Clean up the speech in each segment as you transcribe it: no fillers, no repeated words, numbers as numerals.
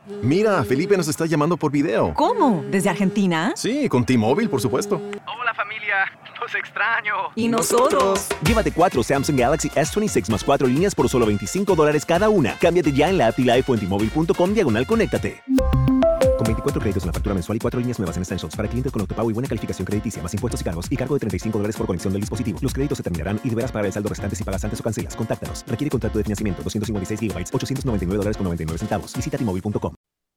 Mira, Felipe nos está llamando por video. ¿Cómo? ¿Desde Argentina? Sí, con T-Mobile, por supuesto. Hola familia, los extraño. ¿Y nosotros? Llévate 4 Samsung Galaxy S26 más 4 líneas por solo $25 cada una. Cámbiate ya en la app y Live o en T-Mobile.com/conéctate. Con 24 créditos en la factura mensual y 4 líneas nuevas en Essentials para clientes con autopago y buena calificación crediticia, más impuestos y cargos, y cargo de $35 por conexión del dispositivo. Los créditos se terminarán y deberás pagar el saldo restante si pagas antes o cancelas. Contáctanos. Requiere contrato de financiamiento. 256 GB, $899.99. Visita T-Mobile.com.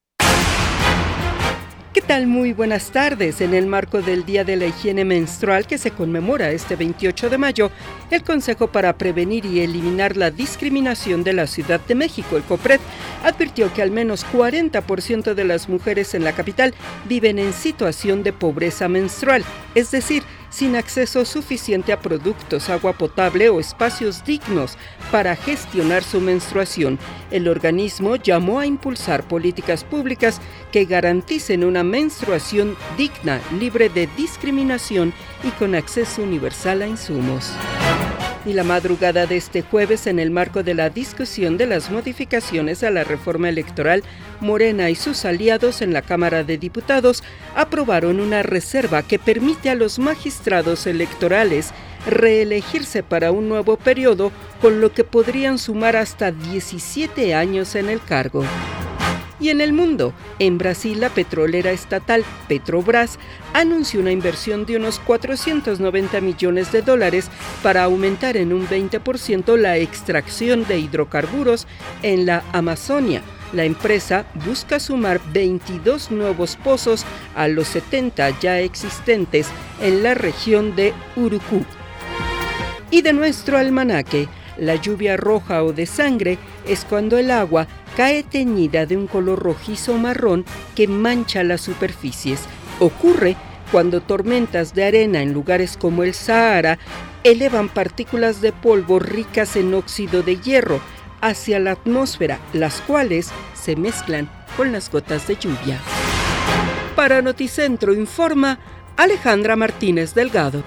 ¿Qué tal? Muy buenas tardes. En el marco del Día de la Higiene Menstrual que se conmemora este 28 de mayo, el Consejo para Prevenir y Eliminar la Discriminación de la Ciudad de México, el COPRED, advirtió que al menos 40% de las mujeres en la capital viven en situación de pobreza menstrual, es decir, sin acceso suficiente a productos, agua potable o espacios dignos para gestionar su menstruación. El organismo llamó a impulsar políticas públicas que garanticen una menstruación digna, libre de discriminación y con acceso universal a insumos. Y la madrugada de este jueves, en el marco de la discusión de las modificaciones a la reforma electoral, Morena y sus aliados en la Cámara de Diputados aprobaron una reserva que permite a los magistrados electorales reelegirse para un nuevo periodo, con lo que podrían sumar hasta 17 años en el cargo. Y en el mundo, en Brasil, la petrolera estatal Petrobras anunció una inversión de unos $490 millones para aumentar en un 20% la extracción de hidrocarburos en la Amazonia. La empresa busca sumar 22 nuevos pozos a los 70 ya existentes en la región de Urucu. Y de nuestro almanaque, la lluvia roja o de sangre es cuando el agua cae teñida de un color rojizo o marrón que mancha las superficies. Ocurre cuando tormentas de arena en lugares como el Sahara elevan partículas de polvo ricas en óxido de hierro hacia la atmósfera, las cuales se mezclan con las gotas de lluvia. Para Noticentro informa Alejandra Martínez Delgado.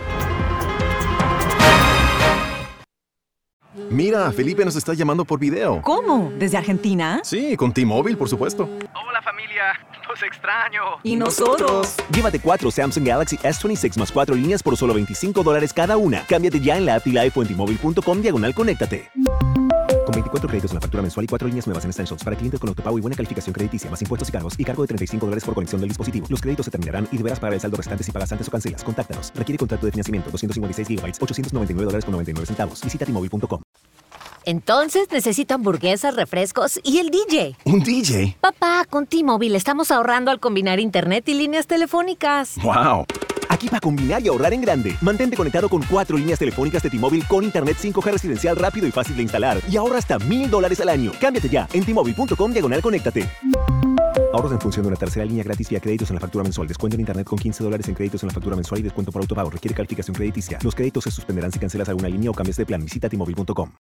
Mira, Felipe nos está llamando por video. ¿Cómo? ¿Desde Argentina? Sí, con T-Mobile, por supuesto. Hola familia, los extraño. ¿Y nosotros? Llévate 4 Samsung Galaxy S26 más 4 líneas por solo $25 cada una. Cámbiate ya en la app y Live o en T-Mobile.com/conéctate. Con 24 créditos en la factura mensual y 4 líneas nuevas en Essentials para clientes con autopago y buena calificación crediticia, más impuestos y cargos, y cargo de $35 por conexión del dispositivo. Los créditos se terminarán y deberás pagar el saldo restante si pagas antes o cancelas. Contáctanos. Requiere contrato de financiamiento. 256 GB, $899.99. Visita T-Mobile.com. Entonces necesito hamburguesas, refrescos y el DJ. ¿Un DJ? Papá, con T-Mobile estamos ahorrando al combinar internet y líneas telefónicas. ¡Wow! Aquí para combinar y ahorrar en grande. Mantente conectado con 4 líneas telefónicas de T-Mobile con internet 5G residencial rápido y fácil de instalar. Y ahorra hasta $1,000 al año. Cámbiate ya en T-Mobile.com/conéctate. Ahorros en función de una tercera línea gratis vía créditos en la factura mensual. Descuento en internet con $15 en créditos en la factura mensual y descuento por autopago. Requiere calificación crediticia. Los créditos se suspenderán si cancelas alguna línea o cambias de plan. Visita T-Mobile.com.